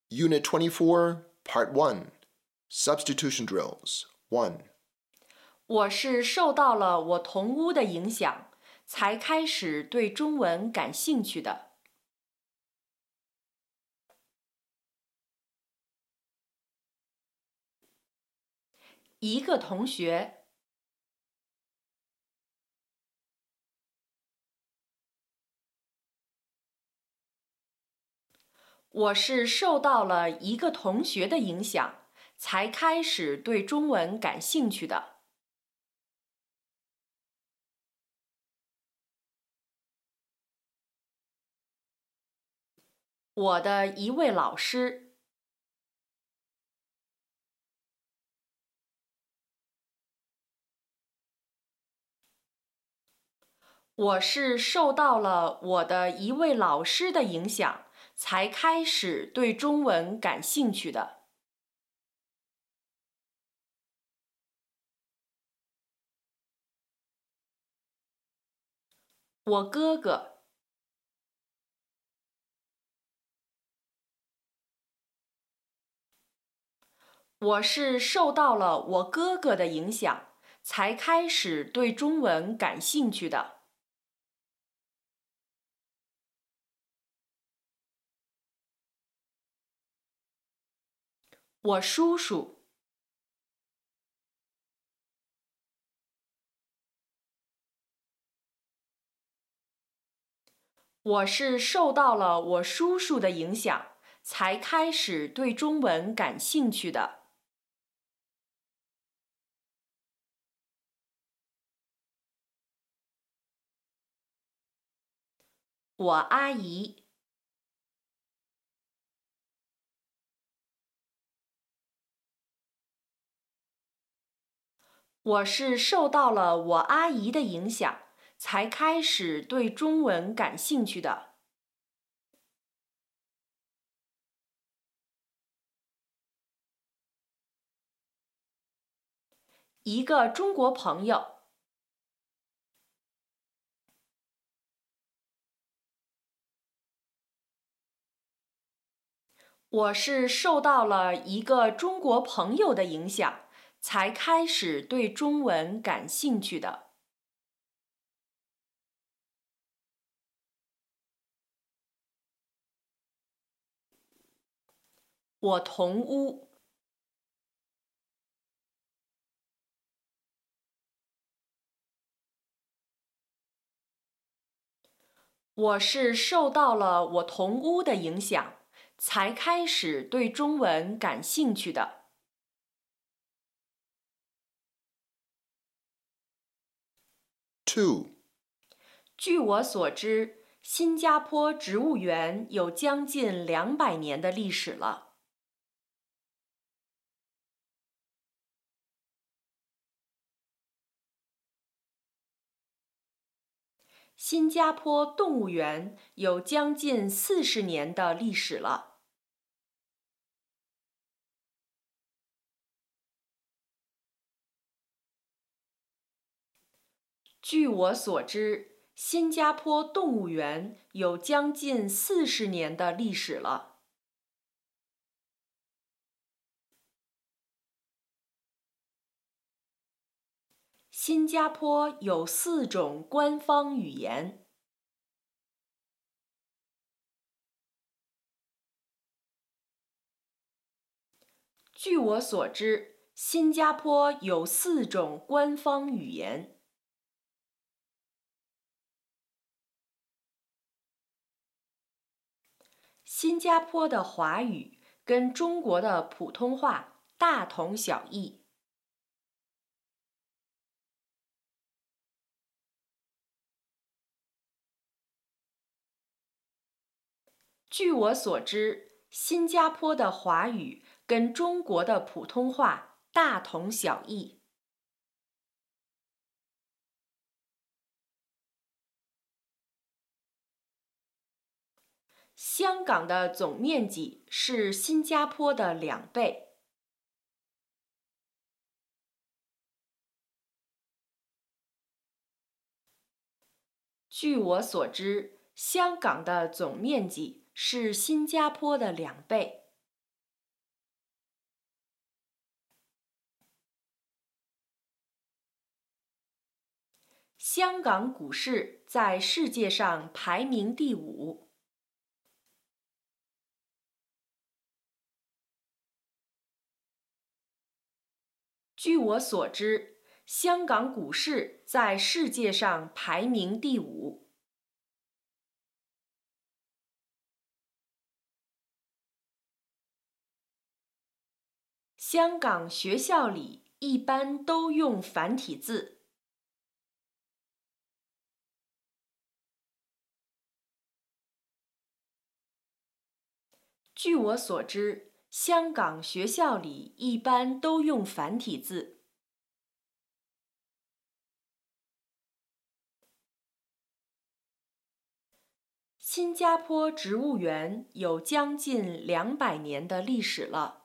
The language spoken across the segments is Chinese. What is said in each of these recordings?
Unit 24, Part 1, Substitution Drills 1. 我是受到了我同屋的影响，才开始对中文感兴趣的。一个同学，我是受到了一个同学的影响，才开始对中文感兴趣的。我的一位老师，我是受到了我的一位老师的影响，才开始对中文感兴趣的。我哥哥，我是受到了我哥哥的影响，才开始对中文感兴趣的。我叔叔，我是受到了我叔叔的影响，才开始对中文感兴趣的。我阿姨，我是受到了我阿姨的影响，才开始对中文感兴趣的。一个中国朋友，我是受到了一个中国朋友的影响，才开始对中文感兴趣的。我同屋，我是受到了我同屋的影响，才开始对中文感兴趣的。 2. 据我所知，新加坡植物园有将近200年的历史了。新加坡动物园有将近40年的历史了。据我所知，新加坡动物园有将近40年的历史了。新加坡有4种官方语言。据我所知，新加坡有4种官方语言。新加坡的华语跟中国的普通话大同小异。据我所知，新加坡的华语跟中国的普通话大同小异。香港的总面积是新加坡的2倍。据我所知，香港的总面积是新加坡的2倍。 香港股市在世界上排名第5。据我所知，香港股市在世界上排名第5。香港学校里一般都用繁体字。据我所知，香港学校里一般都用繁体字。新加坡植物园有将近200年的历史了。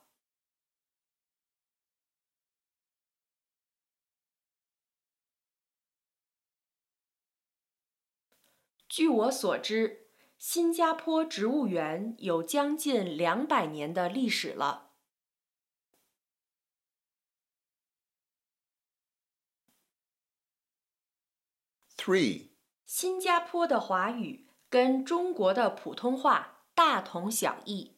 据我所知，新加坡植物园有将近200年的历史了。 3. 新加坡的华语跟中国的普通话大同小异。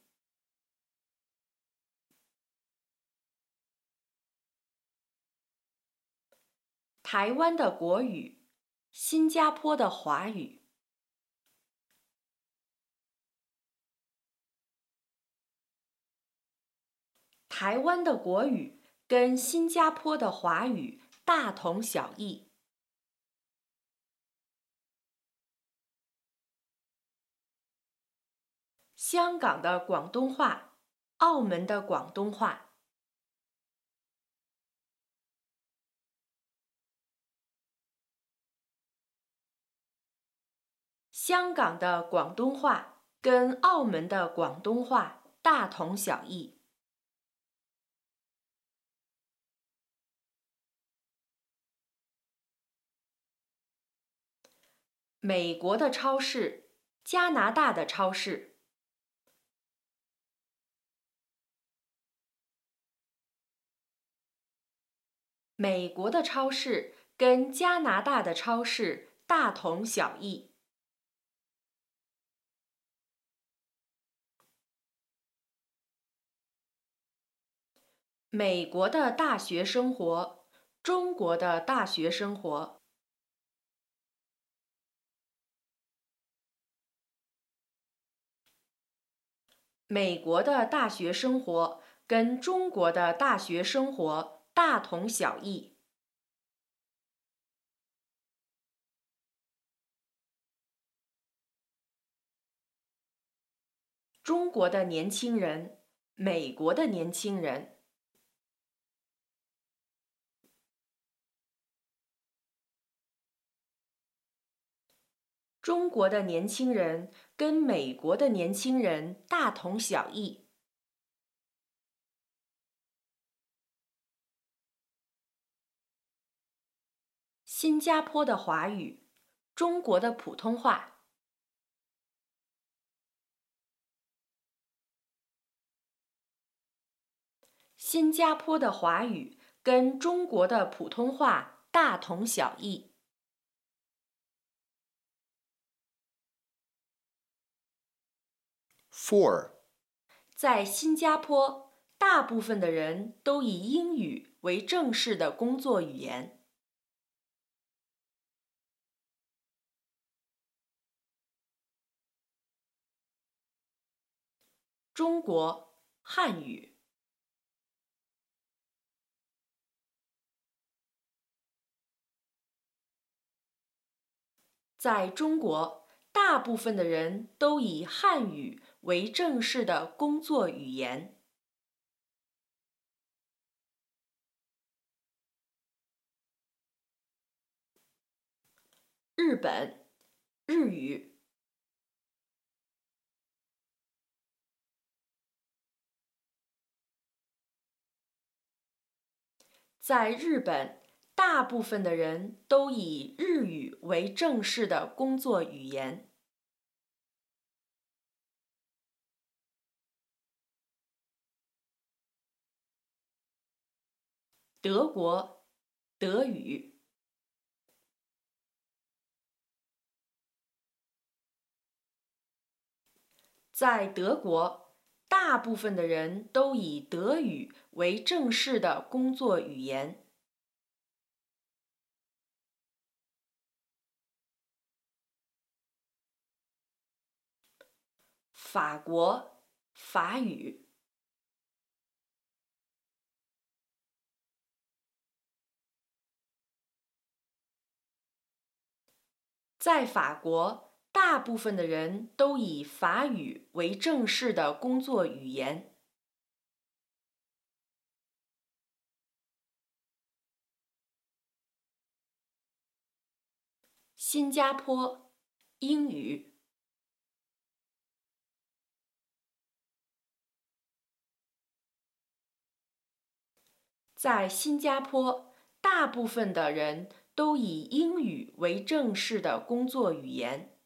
台湾的国语，新加坡的华语。台湾的国语跟新加坡的华语大同小异。香港的广东话，澳门的广东话。香港的广东话跟澳门的广东话大同小异。美国的超市，加拿大的超市。美国的超市跟加拿大的超市大同小异。美国的大学生活，中国的大学生活。美国的大学生活跟中国的大学生活大同小异。中国的年轻人，美国的年轻人。中国的年轻人跟美国的年轻人大同小异。新加坡的华语，中国的普通话。新加坡的华语跟中国的普通话大同小异。 4. 在新加坡，大部分的人都以英语为正式的工作语言。中国汉语。在中国，大部分的人都以汉语为正式的工作语言。日本，日语。在日本，大部分的人都以日语为正式的工作语言。德国，德语。 在德国，大部分的人都以德语为正式的工作语言。法国，法语。在法国，大部分的人都以法语为正式的工作语言。新加坡，英语。在新加坡，大部分的人都以英语为正式的工作语言。